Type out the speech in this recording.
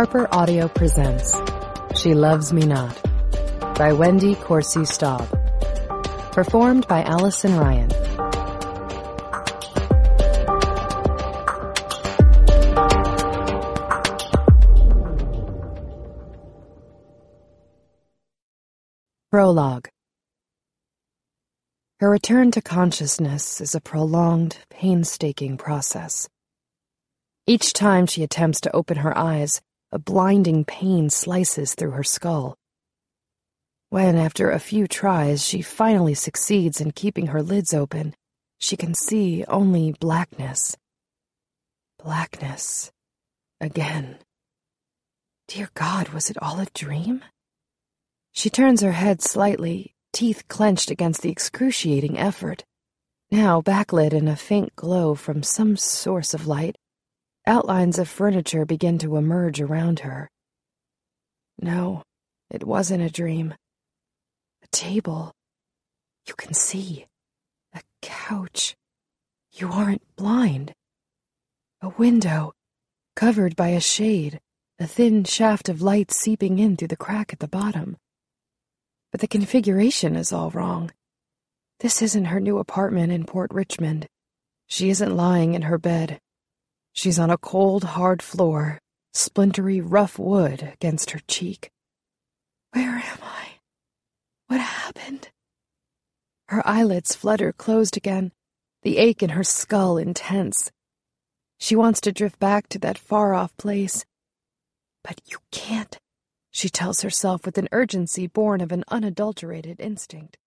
Harper Audio presents She Loves Me Not by Wendy Corsi Staub. Performed by Allison Ryan. Prologue. Her return to consciousness is a prolonged, painstaking process. Each time she attempts to open her eyes, a blinding pain slices through her skull. When, after a few tries, she finally succeeds in keeping her lids open, she can see only blackness. Blackness. Again. Dear God, was it all a dream? She turns her head slightly, teeth clenched against the excruciating effort. Now backlit in a faint glow from some source of light, outlines of furniture begin to emerge around her. No, it wasn't a dream. A table. You can see. A couch. You aren't blind. A window, covered by a shade, a thin shaft of light seeping in through the crack at the bottom. But the configuration is all wrong. This isn't her new apartment in Port Richmond. She isn't lying in her bed. She's on a cold, hard floor, splintery, rough wood against her cheek. Where am I? What happened? Her eyelids flutter closed again, the ache in her skull intense. She wants to drift back to that far-off place. But you can't, she tells herself with an urgency born of an unadulterated instinct.